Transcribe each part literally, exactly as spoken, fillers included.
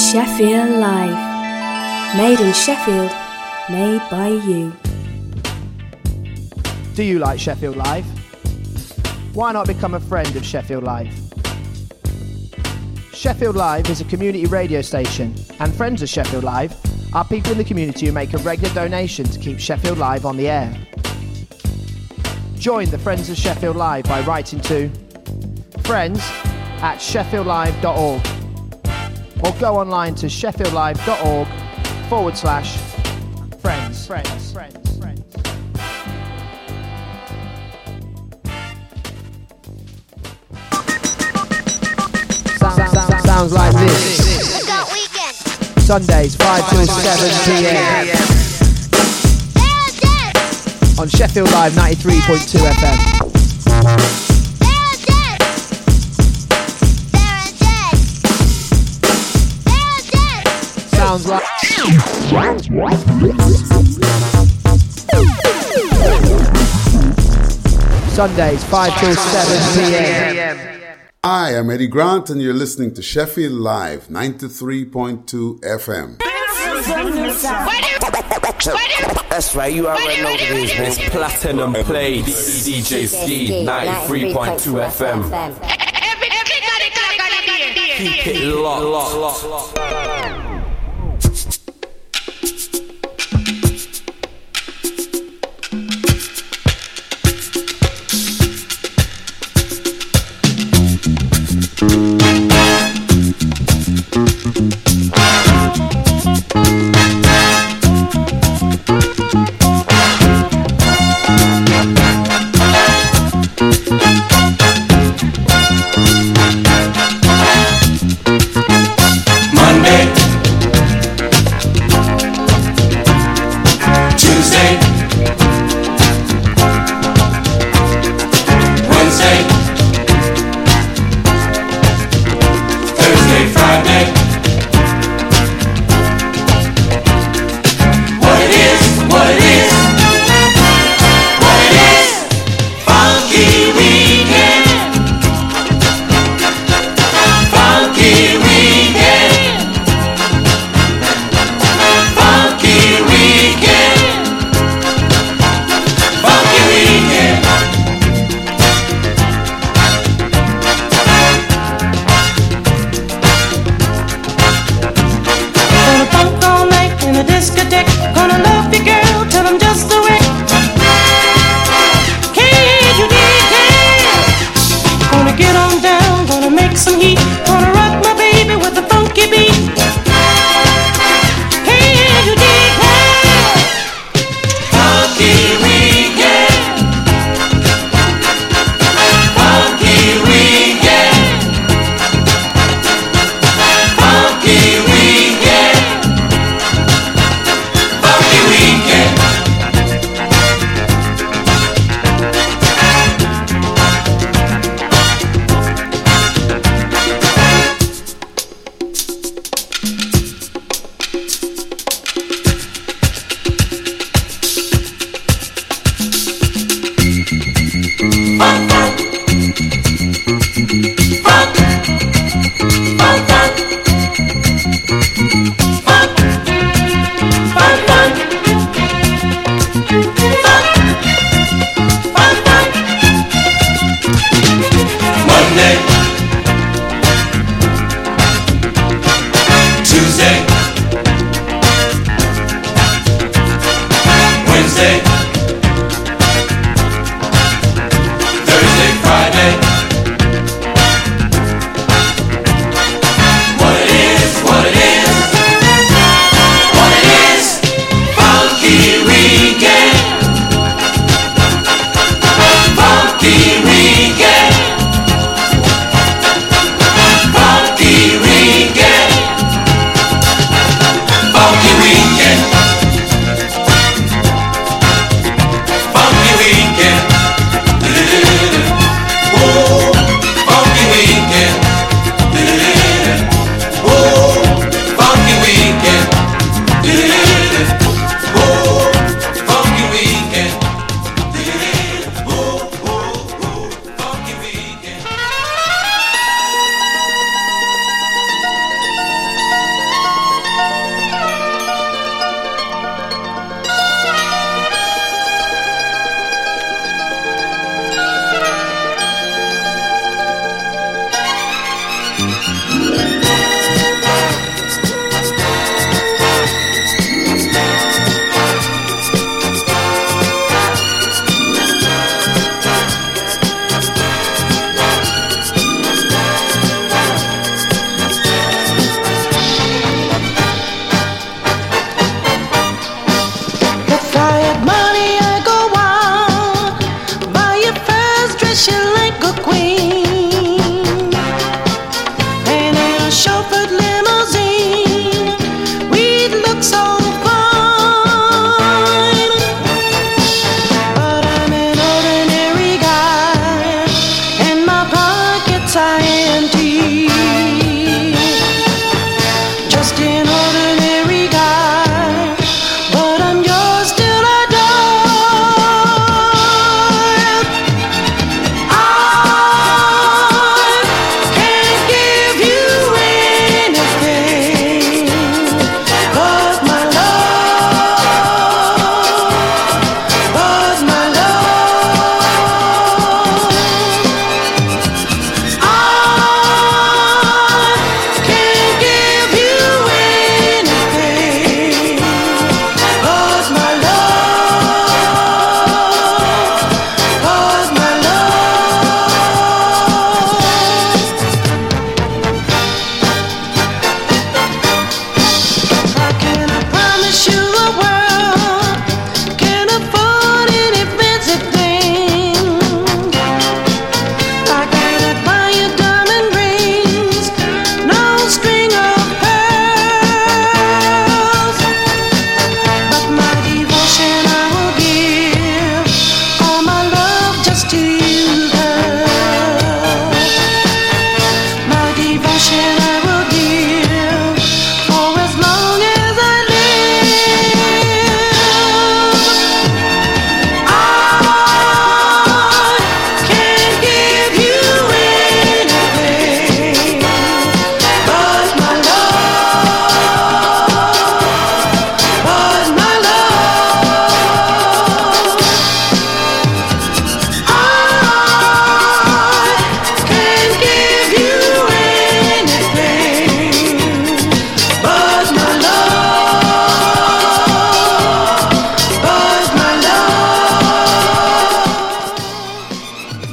Sheffield Live. Made in Sheffield, made by you. Do you like Sheffield Live? Why not become a friend of Sheffield Live? Sheffield Live is a community radio station, and friends of Sheffield Live are people in the community who make a regular donation to keep Sheffield Live on the air. Join the Friends of Sheffield Live by writing to friends at sheffield live dot org or go online to sheffield live dot org forward slash friends. Friends, friends, friends. Sounds, sounds, sounds like this. Sundays five till seven p.m. on Sheffield Live ninety-three point two F M. Sounds like Sundays five till seven p.m. Hi, I'm Eddie Grant and you're listening to Sheffield Live ninety-three point two F M. That's right, you already know what it is, man. It's Platinum Play, D J Ski, ninety-three point two F M. Keep it locked, locked, locked, locked.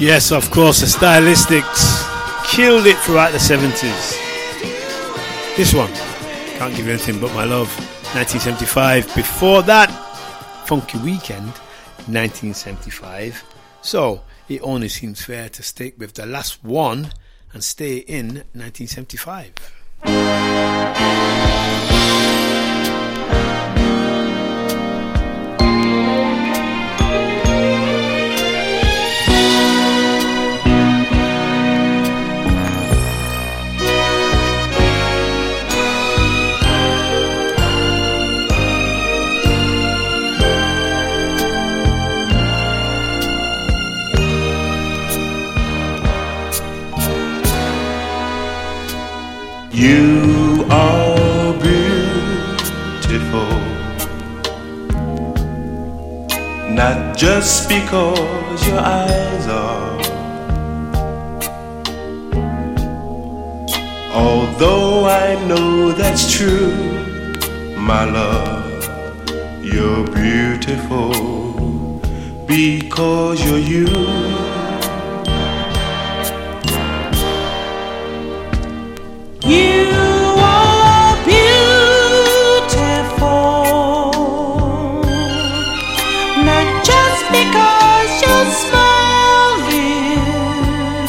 Yes, of course, the Stylistics killed it throughout the seventies. This one, Can't Give You Anything But My Love, nineteen seventy-five. Before that, Funky Weekend, nineteen seventy-five. So, it only seems fair to stick with the last one and stay in nineteen seventy-five. You are beautiful, not just because your eyes are. Although I know that's true, my love, you're beautiful because you're you. You are beautiful, not just because your smile is.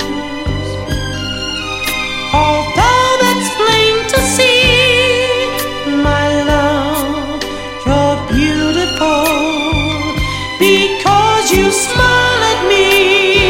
Although that's plain to see, my love, you're beautiful because you smile at me.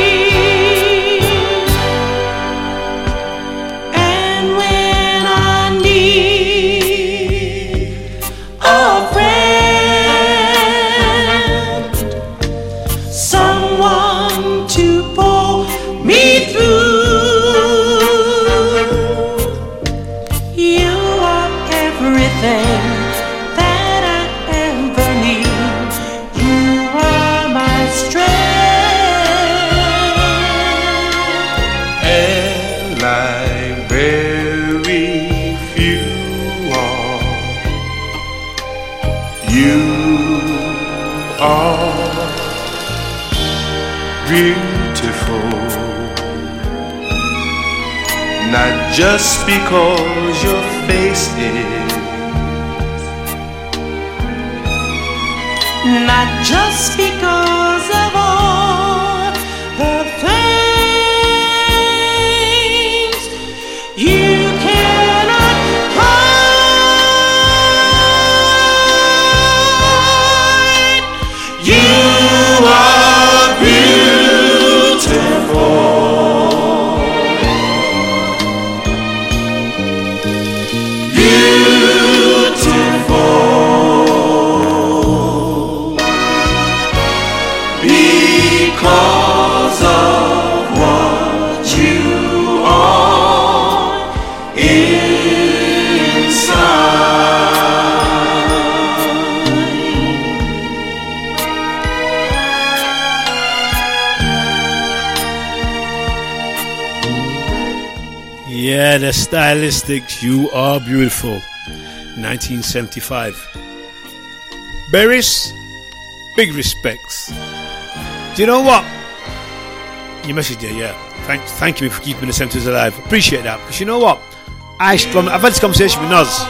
Just because your face is, not just because of all the things you cannot hide. You are beautiful. Yeah, the Stylistics, You Are Beautiful, nineteen seventy-five. Berries, big respects. Do you know what? Your message there, yeah. Thank, thank you for keeping the seventies alive. Appreciate that. Because you know what? I, I've had this conversation with Naz.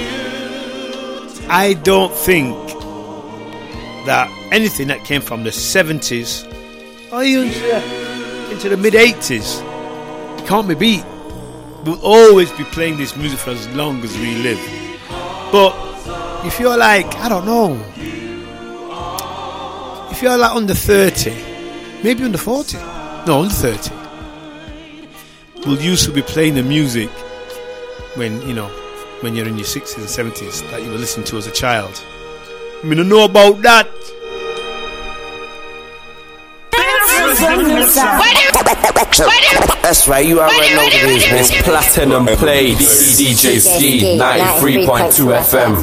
I don't think that anything that came from the seventies or even into the mid eighties can't be beat. We'll always be playing this music for as long as we live. But if you're like, I don't know, if you're like under thirty, maybe under forty, no, under thirty, we'll used to be playing the music when, you know, when you're in your sixties and seventies that you were listening to as a child. I mean, I know about that. That's right, you already know what it is, man. Platinum Plates, D J Ski, ninety-three point two F M.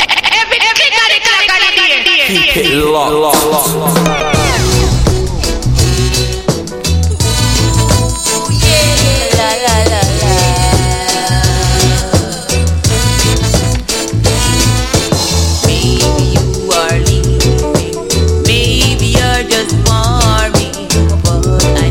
Keep it locked. Maybe you're just warming, but I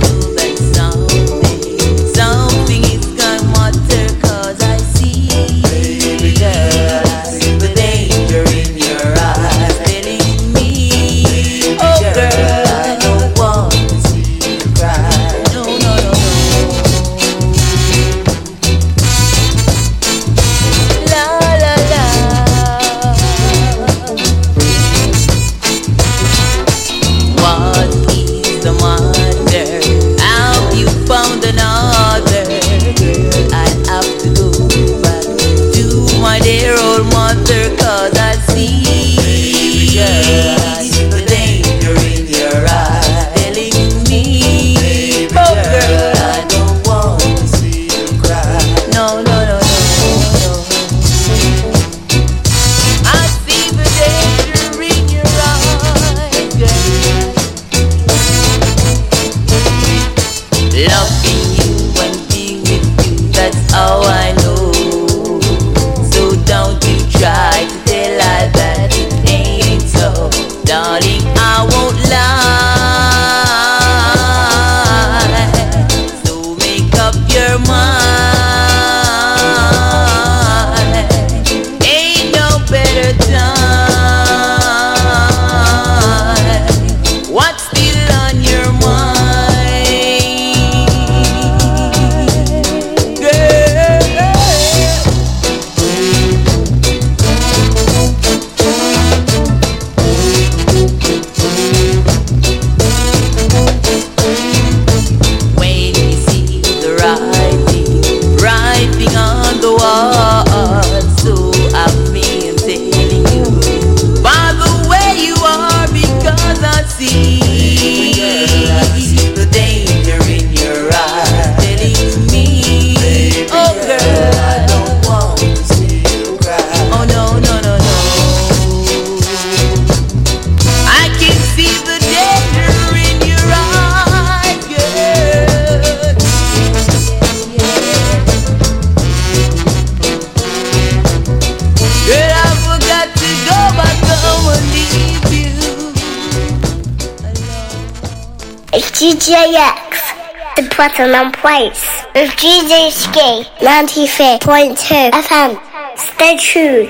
It's D J X, the Platinum Place, with D J Ski, ninety-three point two F M. Stay tuned.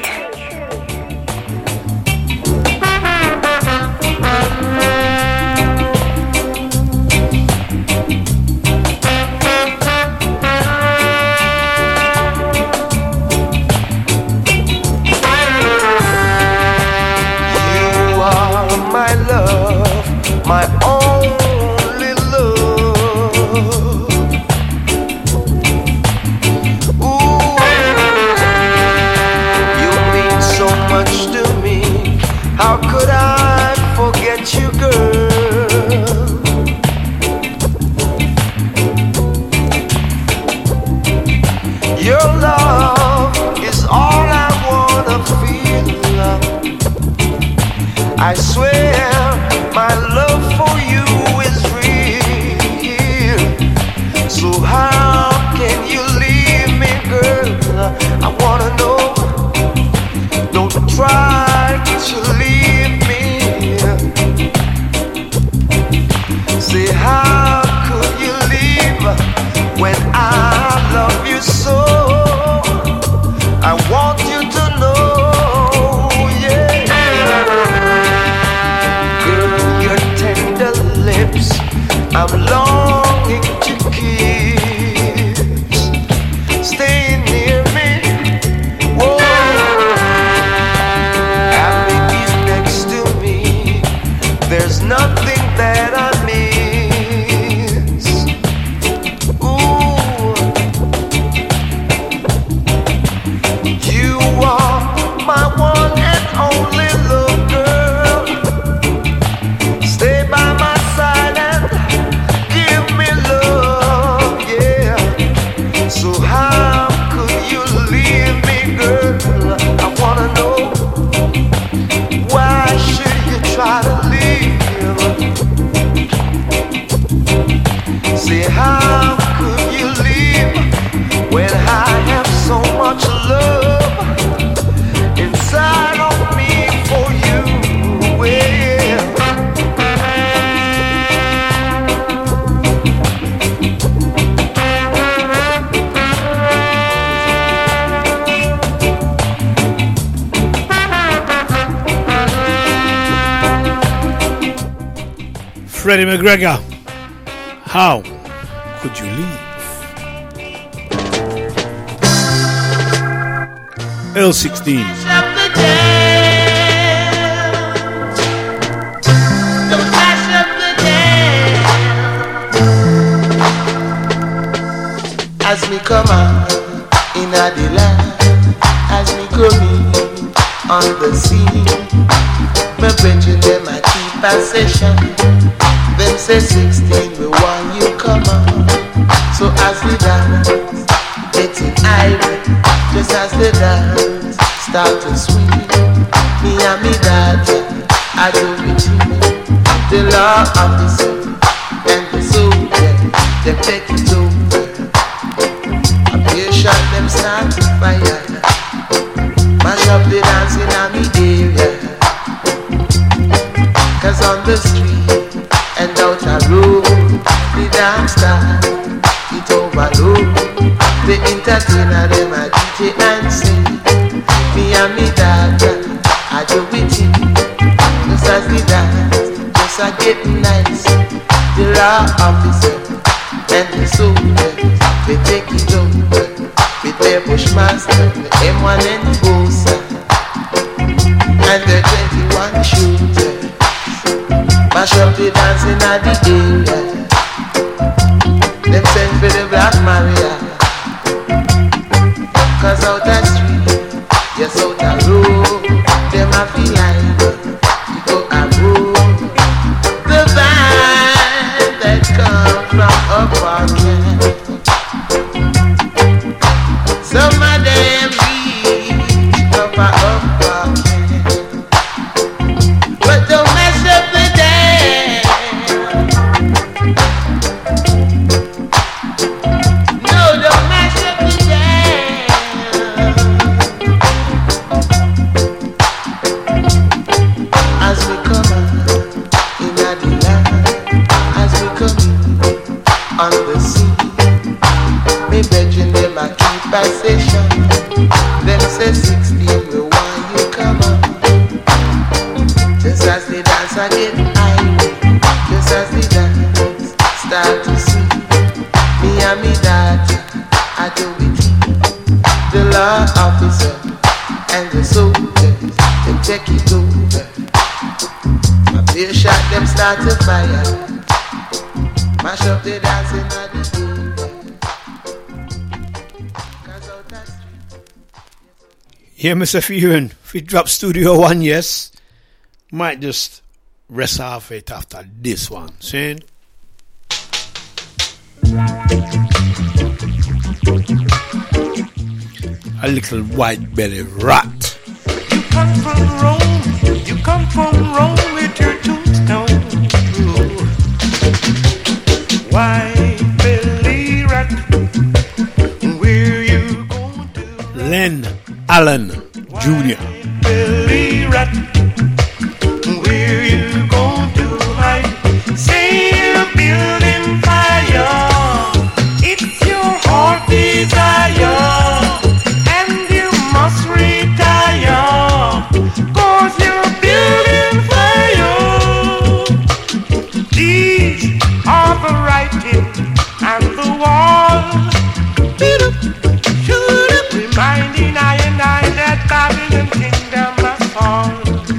You are my love, my only love. Ooh, you mean so much to me. How could I forget you, girl? Your love is all I wanna feel. I swear my love for you is real. So how can you leave me, girl? I wanna know. Don't try to leave me. Say, how could you leave when I love you so? I want you to know, yeah. Girl, your tender lips I'm longing to kiss. Stay near me, whoa. Having you next to me, there's nothing that I miss. Ooh, you are my one and only little girl. Stay by my side and give me love, yeah. So how could you leave me, girl? I wanna know. Why should you try to leave? Say, how could you leave when I have so much love inside of me for you? Well, Freddie McGregor, how could you leave? L sixteen. as me come out in the land, as me coming on the scene, my brethren them a keep a session. Them say sixteen, we want you come on. So as we dance, getting irate, just as the dance start to swing, me and me daddy, I do it you. The law officer and the soldier, they take it over. A patient, them start to fire. Mash up the dancing on me area. Cause on the street and out a road, the dance start, it overload. The entertainer, them a D J and sing. Me and me dad, I do it just as we dance, just a getting nice. The law officer and the soldiers, they take it over with their bushmaster, the M one and the Bosa, and the twenty-one shooters. Mash up the dancing at the area. Them send for the Black Maria. Cause out that street, yes out that road, them a feel like you go a road. The band that come from up Parkland, some of them reach up a up Parkland, but don't mess up the dance. No, don't mess up the dance. As we come out in the land, as we come passation. Them say sixteen, we want you come on. Just as the dance I get high, just as the dance start to see. Me and me daughter, I do it. The law officer and the soldiers, them take it over. My beer shot, them start to fire. Mash up the dancing at the yeah, Mister Fuhn, if we drop Studio One, yes, might just rest off it after this one. See? A little white belly rat. You come from Rome, you come from Rome with your tombstone. White belly rat, where you going to? Len Allen Junior Belly rat, where you going to hide? Say you're building fire, it's your heart desire, and you must retire, cause you're building fire. These are the writing and the wall, reminding I and I that Babylon kingdom must fall.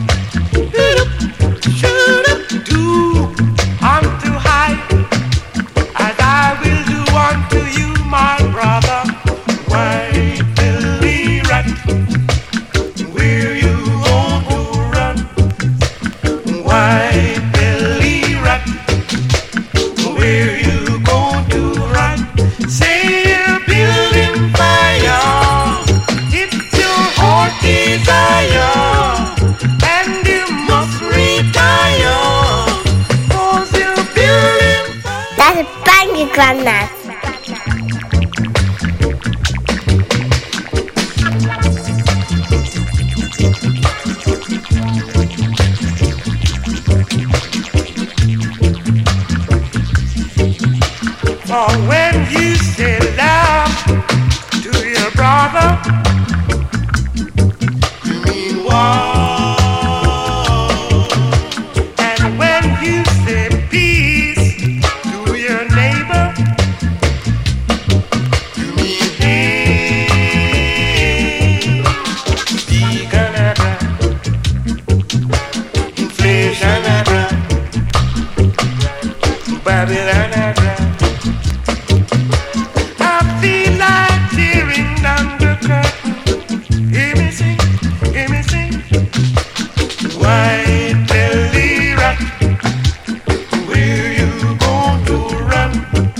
Do unto high as I will do unto you, my brother. White belly rat, where you going to run? White belly rat, where you going to run? Say you're building fire, it's your heart desire, and you must retire, cause you're building fire. That's a banger, Grandad. For when you say love to your brother, you mean war. And when you say peace to your neighbor, you mean hate. Decanada, inflation, Babylon. I feel like tearing down the curtain. Hear me sing, hear me sing. White belly rat, where you going to run?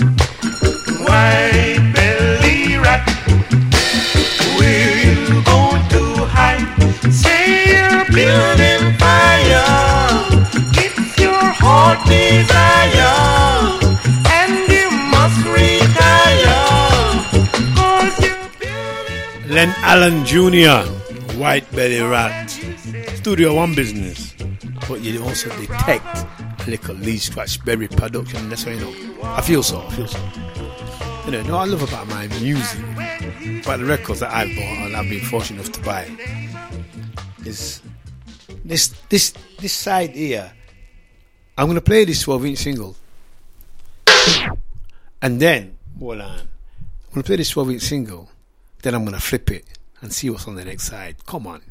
White belly rat, where you going to hide? Say you're building fire, it's your heart desire, and you must retire, cause you're building. Len Allen Junior White belly rat. Studio One business. But you also detect a little Lee Scratchberry production. That's why you know. I feel so, I feel so. You know, what I love about my music, about the records that I've bought and I've been fortunate enough to buy, is this this this side here. I'm gonna play this twelve inch single. And then, hold on. I'm gonna play this twelve inch single, then I'm gonna flip it and see what's on the next side. Come on.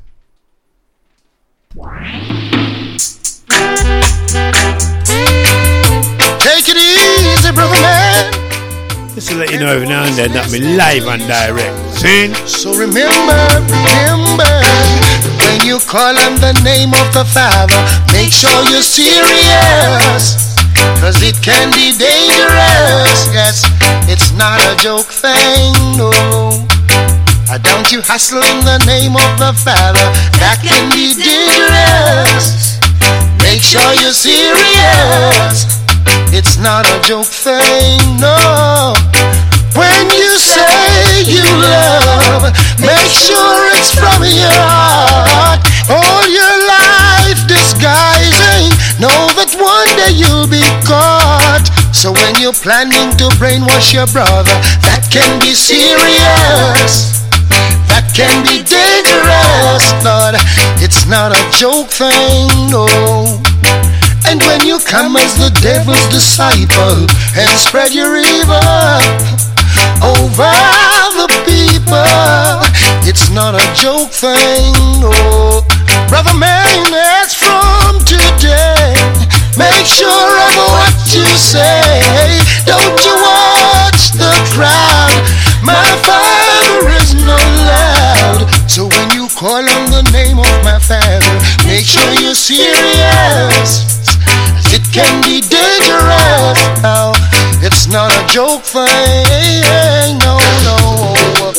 Take it easy, brother man. Just to let you know every now and then that I'm live and direct. See? So remember, remember, when you call on the name of the Father, make sure you're serious, cause it can be dangerous. Yes, it's not a joke thing, no. Don't you hustle in the name of the Father, that can be dangerous. Make sure you're serious, it's not a joke thing, no. When you say you love, make sure it's from your heart. All your life disguising, know that one day you'll be caught. So when you you planning to brainwash your brother? That can be serious. That can be dangerous, Lord. It's not a joke thing, no. And when you come as the devil's disciple and spread your evil over the people, it's not a joke thing, no. Brother man, as from today, make sure of what you say. Don't you watch the crowd. My Father is not loud. So when you call on the name of my Father, make sure you're serious. It can be dangerous. Now, it's not a joke thing. No, no.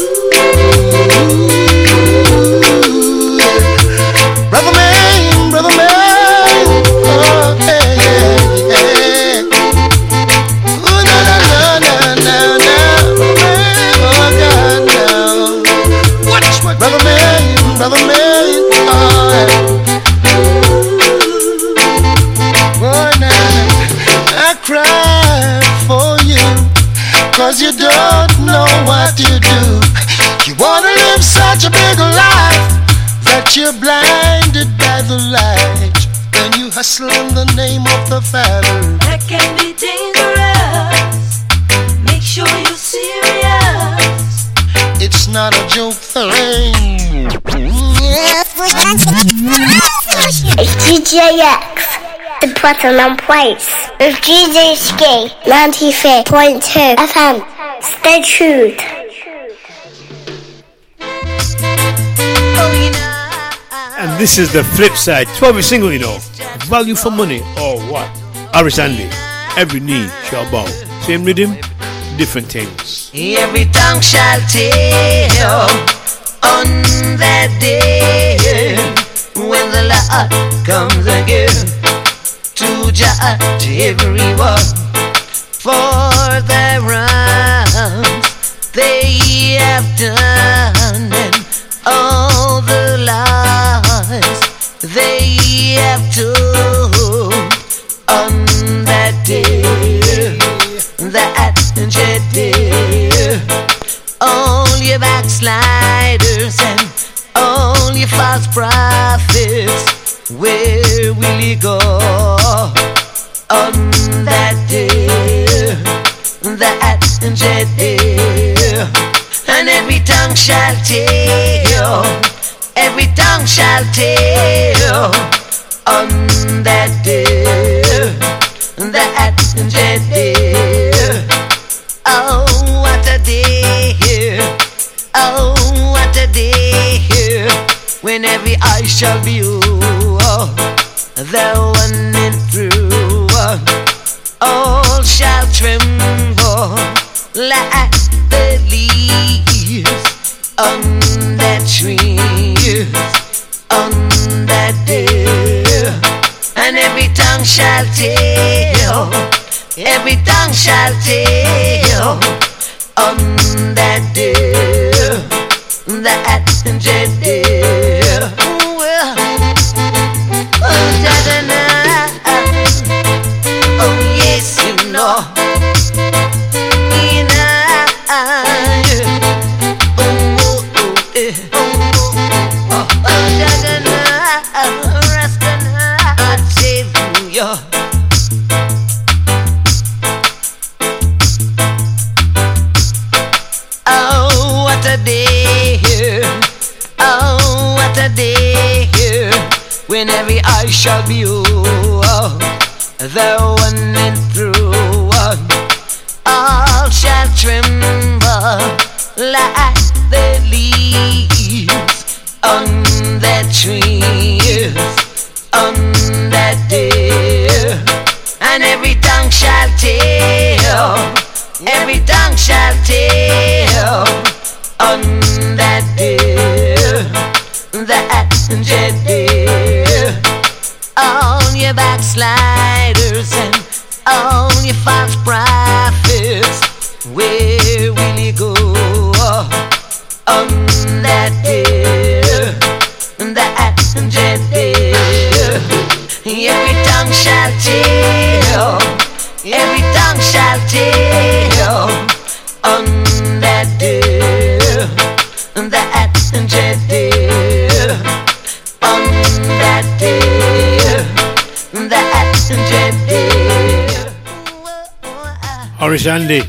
Brother man, brother man. Oh, hey, hey, hey. Oh, no, no, no, no, no, no. Oh, God, no. Watch what brother man, brother man. Oh, hey. I cry for you, cause you don't know what to do. You wanna live such a big life that you're blinded by the light. When you hustle in the name of the Father, that can be dangerous. Make sure you're serious. It's not a joke thing. It's D J X. The Platinum Place with D J Ski ninety-three point two F M. Stay tuned. And this is the flip side. twelve single, you know. Value for money or what? Aris Andy. Every knee shall bow. Same rhythm, different things. Every tongue shall tell on that day when the Lord comes again to judge everyone for the wrongs they have done and all the lies they have told on that day, that dread day. All your backsliders and all your false prophets, where will you go on that day, that dread day? And every tongue shall tell, every tongue shall tell on that day, that dread day. Oh, what a day, oh, what a day, when every eye shall be oh, the one and through. All shall tremble like the leaves on that tree, on that day. And every tongue shall tell, every tongue shall tell on that day, that dread day. Well, oh, da-da-na, oh yes, you know, in I, oh, oh, oh, eh, oh, oh, oh, da-da-na, Rastana, I tell you. Oh, what a day, oh, what a day, when every eye shall be oh, the one and through. All shall tremble like the leaves on that tree, on that day. And every tongue shall tell, every tongue shall tell on that day, that dread day. All your backsliders and all your false prophets, where will you go on that day, that dread day? Every tongue shall tell, every tongue shall day, on that day, that day, on that day, that day. Horace Andy,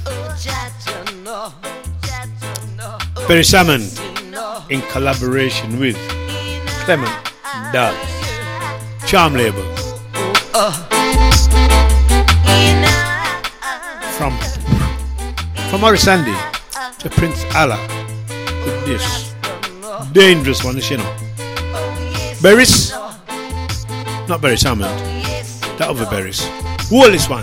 Perry Salmon, in collaboration with Clement Dodds, Charm Label. From from Horace Andy to Prince Allah, with this dangerous one, you know. Berries, not Berry Salmon, that other berries. Who is this one?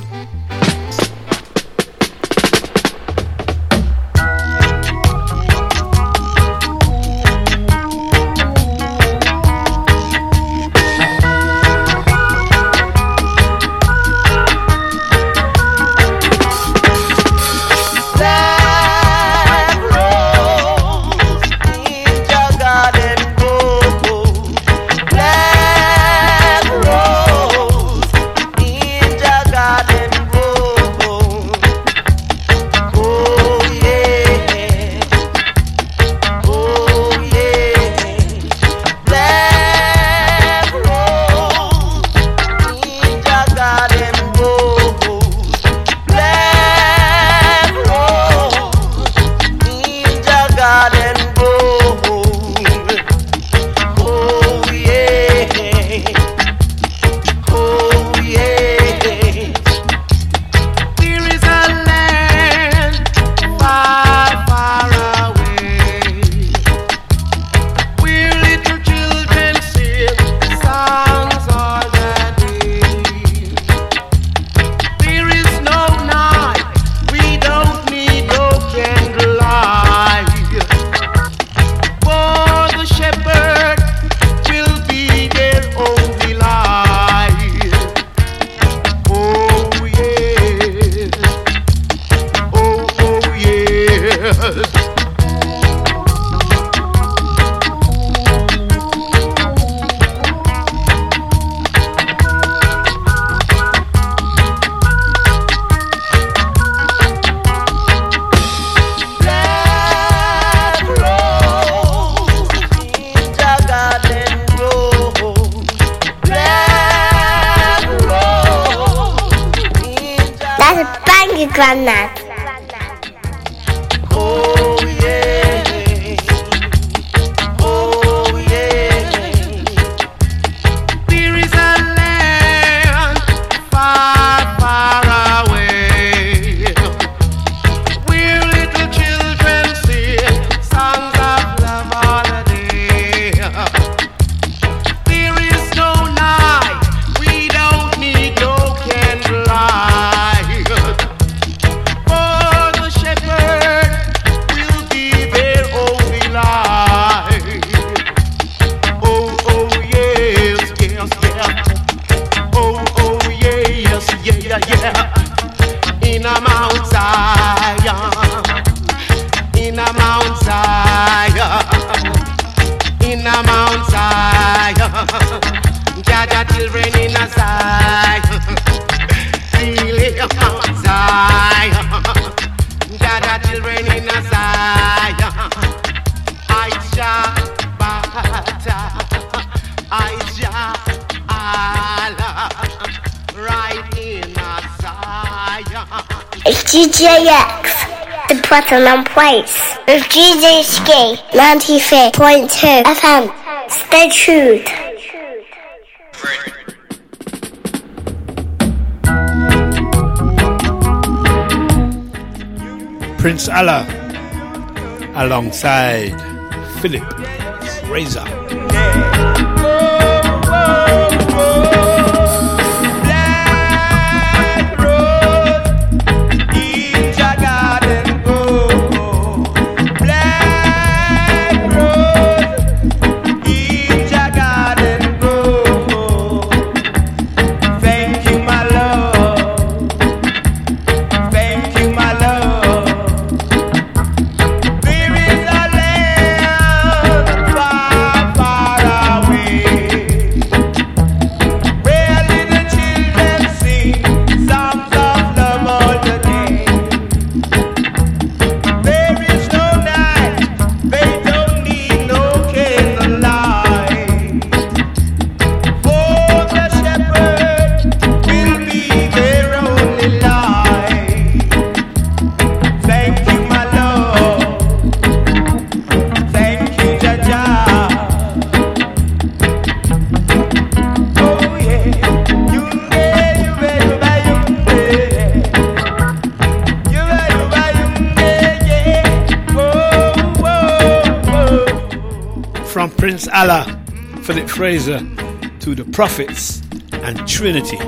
Granddad. Oh yeah, oh yeah. There is a land far, far away where little children sing songs of love all the day. There is no night, we don't need no candlelight. Yeah, in a Mount Zion, in a Mount Zion, in a Mount Zion, Jaja children in a Zion, really a Mount Zion, Jaja children in a Zion, Aisha Bata, Aisha Allah, right in a Zion. It's D J X, the Platinum Place, with D J Ski, ninety-three point two F M. Stay tuned. Prince Allah alongside Philip Razor. Far, far away. from Prince Allah, Philip Fraser, to the Prophets and Trinity.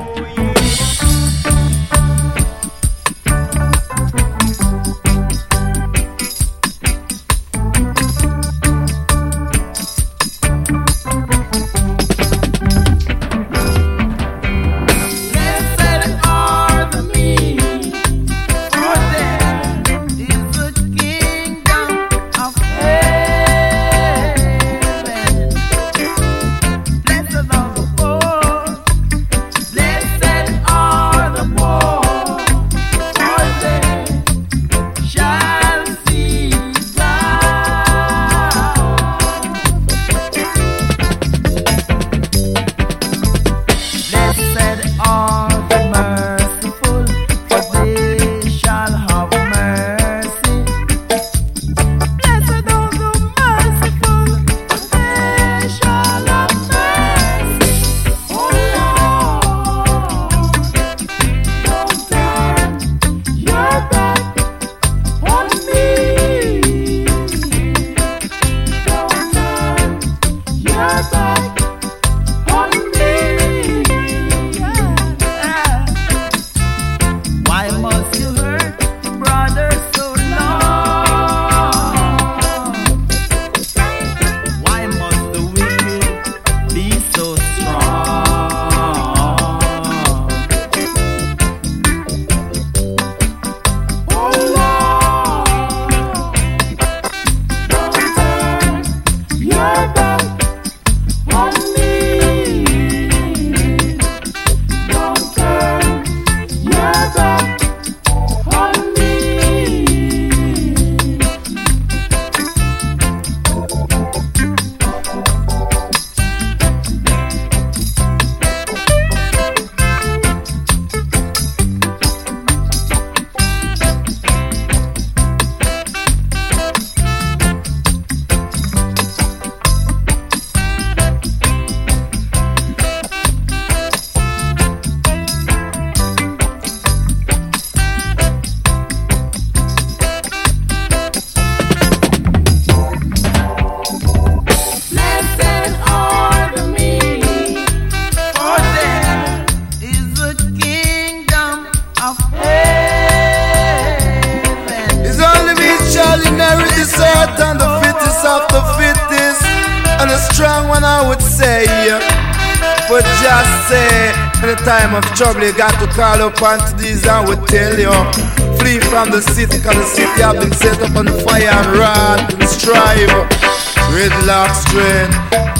Time of trouble, you got to call up onto these and we tell you, flee from the city, cause the city have been set up on fire and wrath and strive. Red lock strength,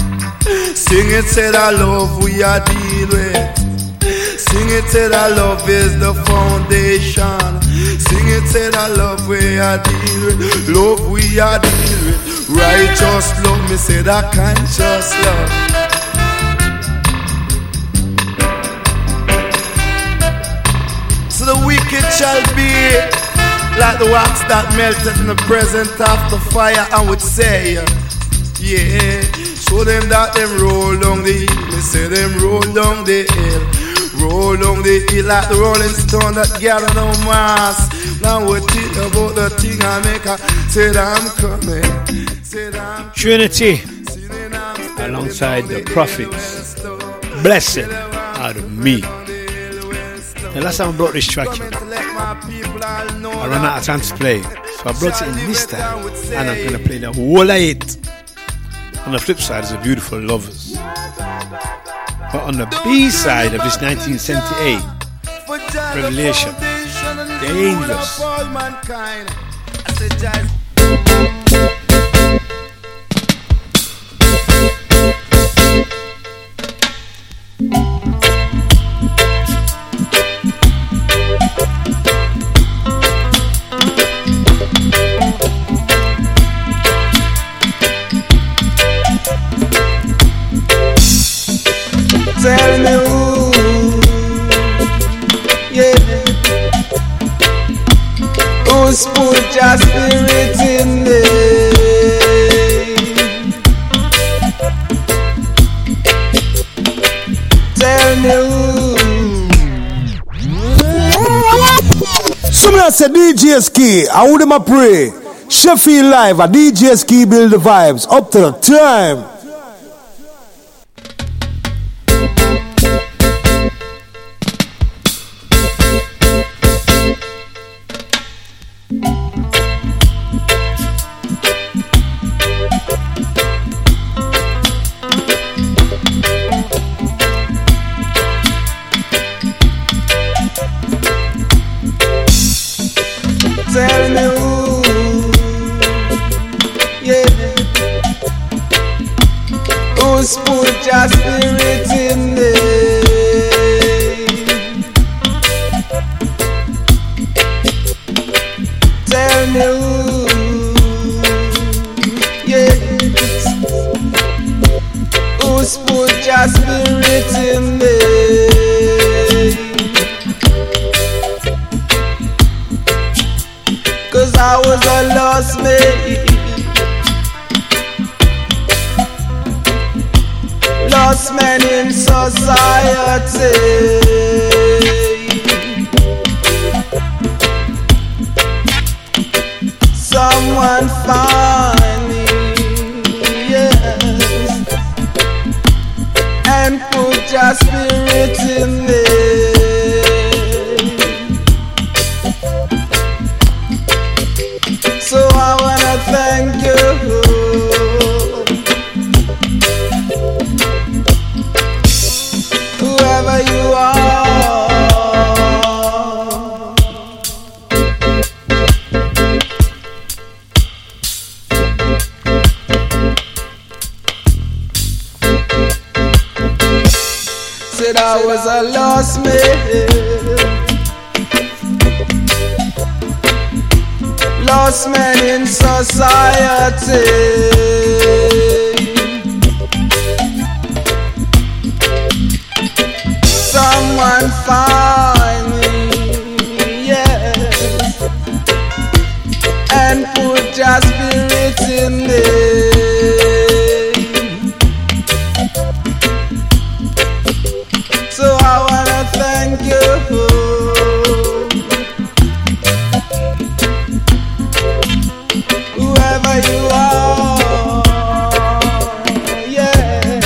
sing it, say that love we are deal with. Sing it, say that love is the foundation. Sing it, say that love we are deal with. Love we are deal with. Righteous love, me say that conscious love. So the wicked shall be like the wax that melted in the presence of the fire, and would say, yeah, show them that them roll down the hill. Me say them roll down the hill, roll down the hill like the rolling stone that gather no mass. Now we think about the thing I make her say that I'm coming. Say that I'm Trinity alongside the Prophets. Blessed out of me. The last time I brought this track in, I ran out of time to play, so I brought it in this time, and I'm going to play the whole of it. On the flip side is a beautiful Lovers, but on the B side of this nineteen seventy-eight Revelation, The Angels. Tell me who, yeah, who's put your spirit in me? Tell me who. Somebody said D J Ski, I would them a pray. Sheffield Live, a D J Ski build the vibes up to the time. Tell me who, yeah, who's put your spirit in me? Tell me who, yeah, who's put your spirit in me? Cause I was a lost man, lost man in society. Someone find me, yes, and put your spirit in me. So I wanna thank you, whoever you are. Said I was a lost man, lost man in society. Someone find me, yes, and put your spirit in me. So I wanna thank you, whoever you are, yeah.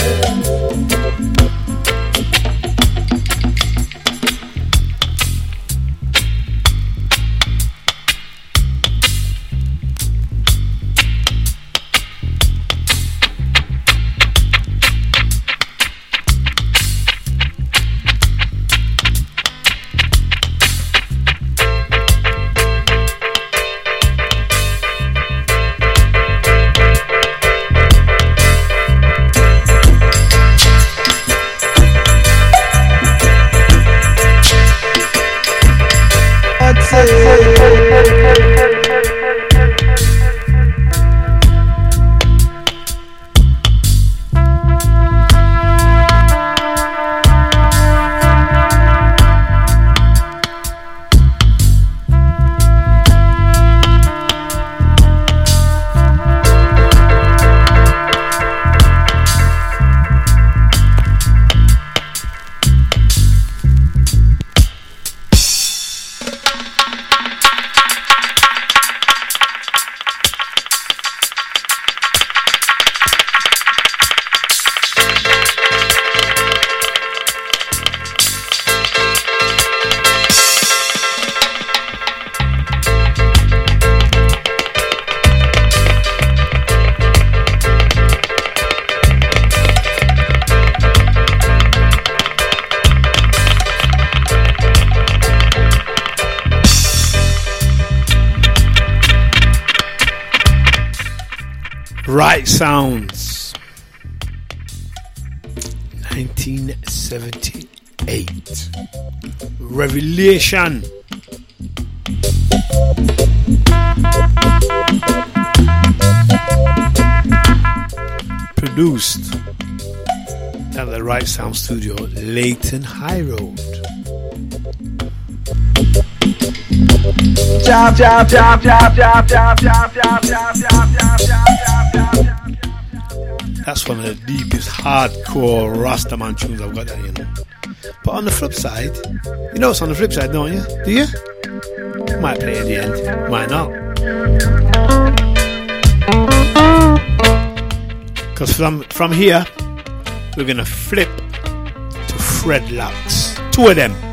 Right Sounds, nineteen seventy-eight. Revelation. Produced at the Right Sound Studio, Leighton High Road. Jab, jab, jab, jab, jab, jab, jab, jab, jab, jab, jab, jab. That's one of the deepest hardcore Rastaman tunes I've got there, you know. But on the flip side, you know what's on the flip side, don't you? Do you? Might play at the end, might not. Because from, from here, we're going to flip to Fred Lux. Two of them.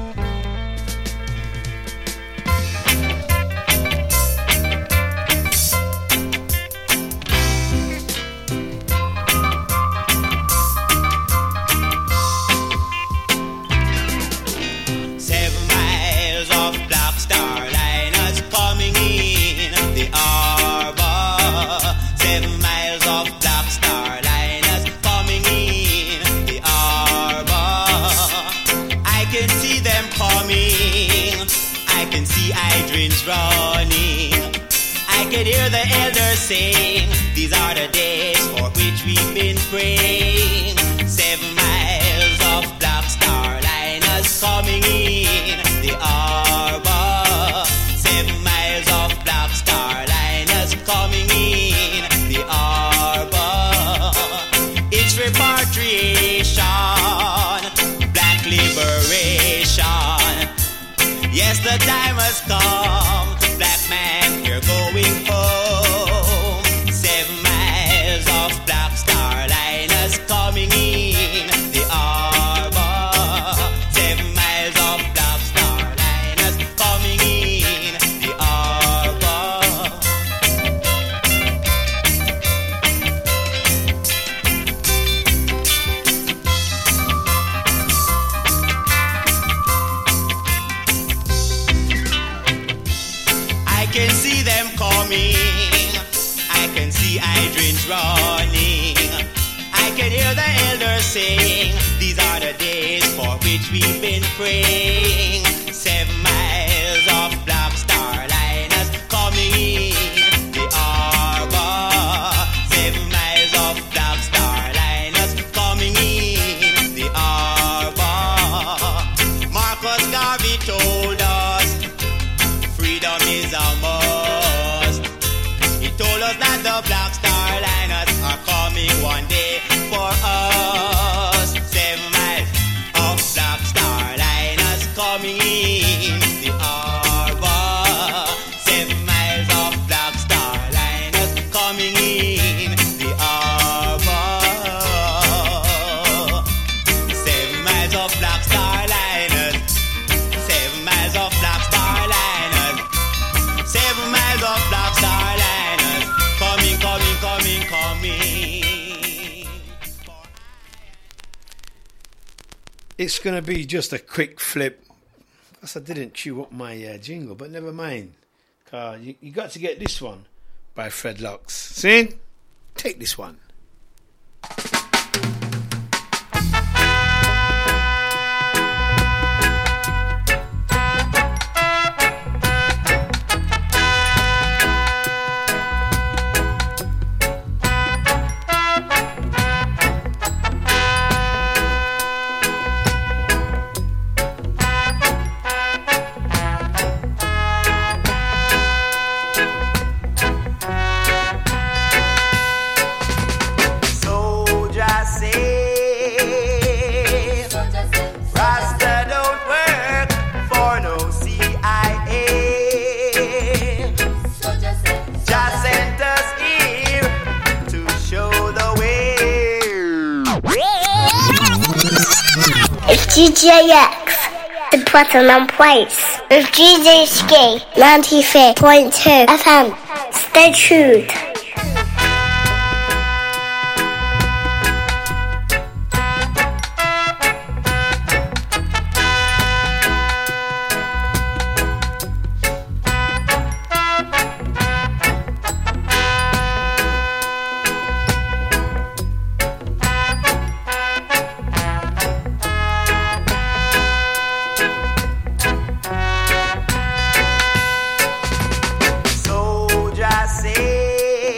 Running, I can hear the elders saying, these are the days for which we've been praying. Seven miles of Black Star liners coming in the harbor. Seven miles of Black Star liners coming in the harbor. It's repatriation, black liberation. Yes, the time has come, black man, you're going home. Seven miles of Black Star liners coming in the harbor. Seven miles of Black Star liners coming in the harbor. I can see them coming, I can see hydrants running, I can hear the elders saying, these are the days for which we've been praying. Seven miles of Black Star liners coming in the harbor. Seven miles of Black Star liners coming in the harbor. Marcus Garvey told us freedom is a must. He told us that the Black Star liners are coming one day for us. Seven miles of Black Star liners coming in the harbor. Seven miles of Black Star liners coming in the harbor. Seven miles of Black Star liners. Seven miles of Black Star liners. Seven miles of Black Star liners coming, coming, coming, coming. It's going to be just a quick flip. Because I didn't chew up my uh, jingle, but never mind. Uh, you, you got to get this one by Fred Lux. See? Take this one. D J X, the Platinum Place, with D J Ski, ninety-three point two F M. Stay tuned. Soldier say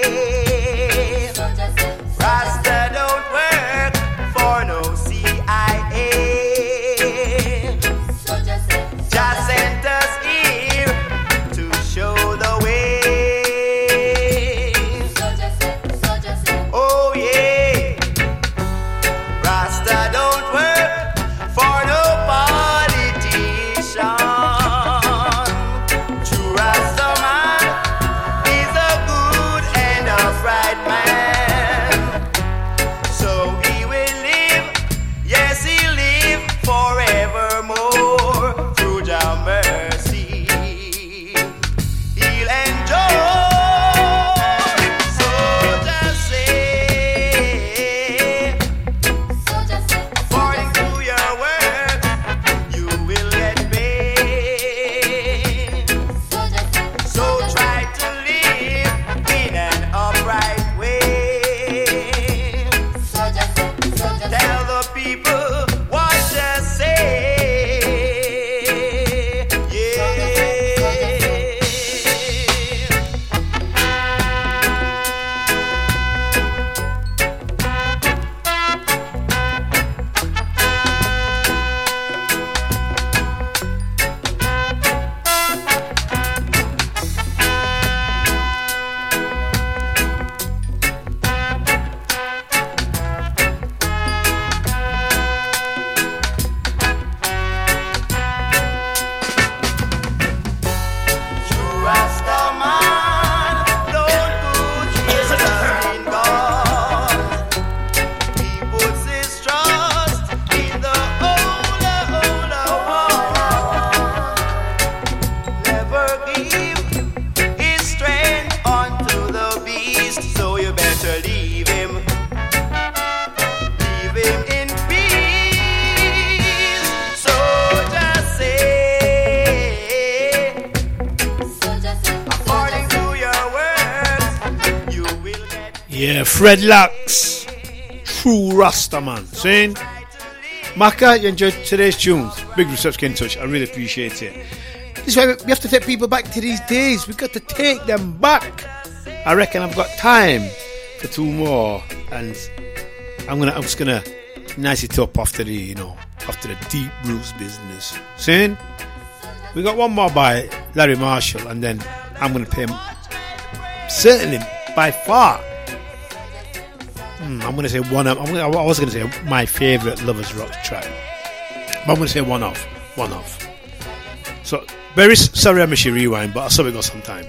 Yeah, Fred Lux, True Rastaman. Saying, Maka, you enjoyed today's tunes. Big research, get in touch. I really appreciate it. This is why we have to take people back to these days. We've got to take them back. I reckon I've got time for two more, and I'm gonna, I'm just gonna nice it up after the, you know, after the deep roots business. Saying, we got one more by Larry Marshall, and then I'm gonna play him certainly by far. Hmm, I'm gonna say one of. I'm gonna, I was gonna say my favorite Lovers Rock track, but I'm gonna say one of, one of. So, very sorry I missed your rewind, but I saw we got some time.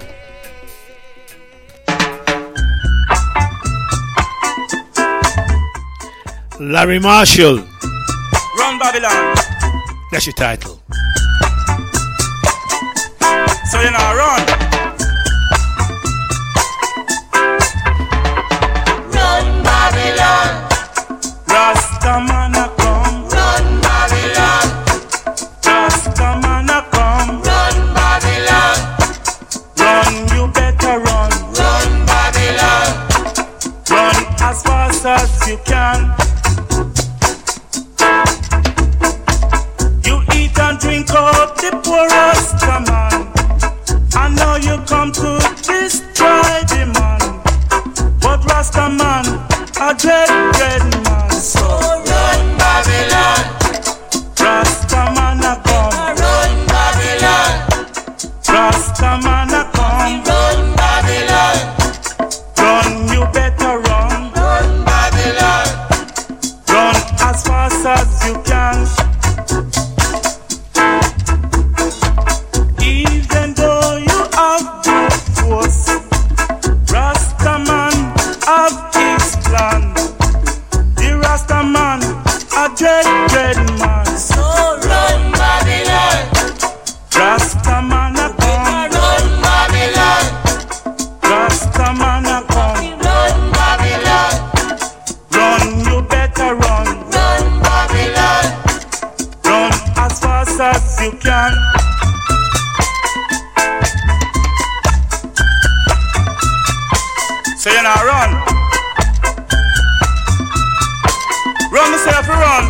Larry Marshall, Run Babylon. That's your title. So you know, run. Run Babylon. Rastaman a come. Run Babylon. Rastaman a come. Run Babylon. Run, you better run. Run Babylon. Run as fast as you can. You eat and drink up the poor Rastaman. I know you come to destroy the man, but Rastaman a dread, dread man. So run Babylon. Rastaman a come. Run Babylon. Rastaman a come. Run Babylon. Run, you better run. Run Babylon. Run as fast as you can. Even though you have good force, Rastaman have his plan. The Rastaman a dread, dread man. So run Babylon. Rastaman a come. Run Babylon. Rastaman a come. Run Babylon. Run, you better run. Run Babylon. Run as fast as you can. So you now run. Run myself, run.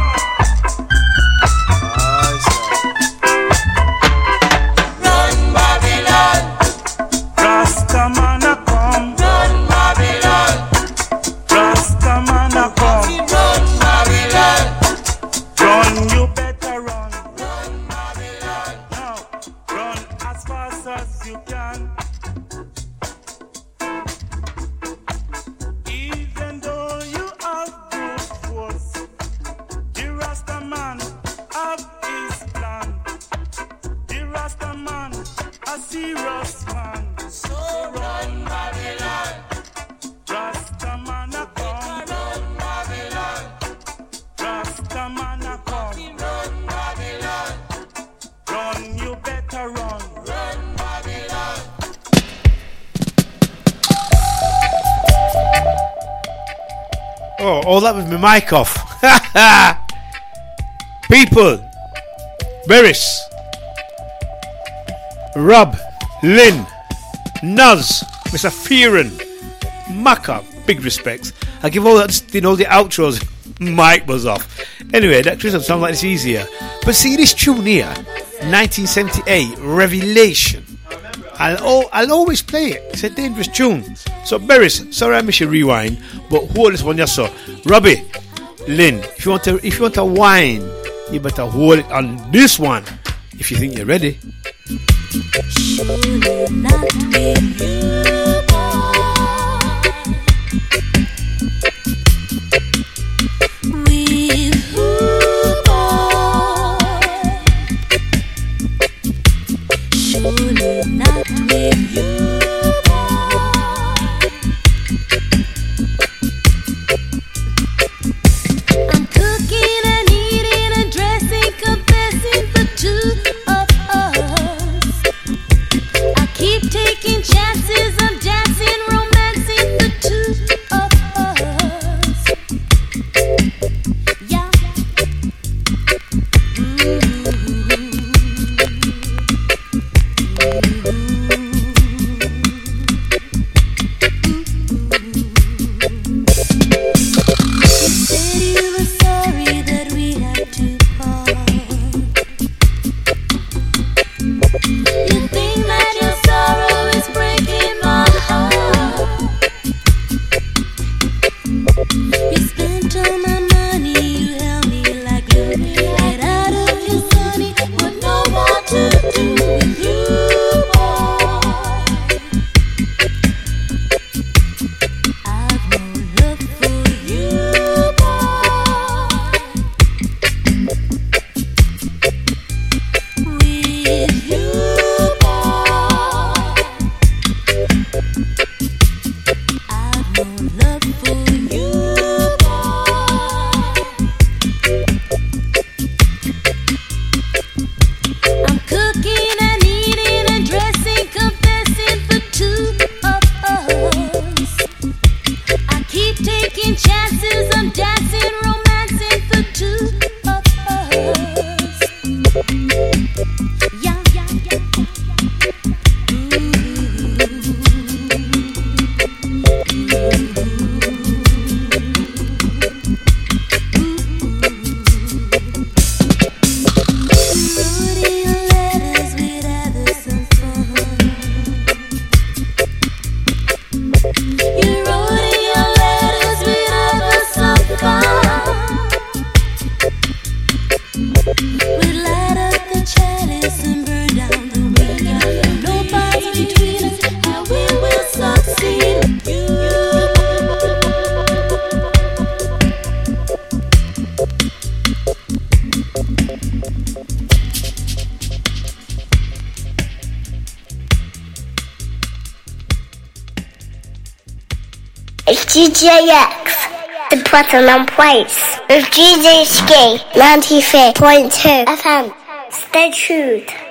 Run Babylon. Rastaman a come. Run Babylon. Rastaman a come. Run Babylon. Run, you better run. Run Babylon. Now, run as fast as you can. Even though you have good force, the Rastaman have his plan. The Rastaman a serious man. So run Babylon. Rastaman a come. Run Babylon. Rastaman a come. Run Babylon. Run, you better run. Run Babylon. Oh, all that with my mic off. People, Beres, Rob, Lynn, Nuz, Mister Fearon, Maka, big respects. I give all that, you know, the outros. Mic was off. Anyway, that doesn't sound like it's easier. But see this tune here, nineteen seventy-eight, Revelation. I'll, oh, I'll always play it. It's a dangerous tune. So, Beres, sorry I missed your rewind, but hold this one just so. Robbie, Lynn, if you want to, if you want to whine, you better hold it on this one. If you think you're ready. Keep taking chances of D J X, the Platinum Place, with D J Ski, ninety-three point two F M. Stay tuned.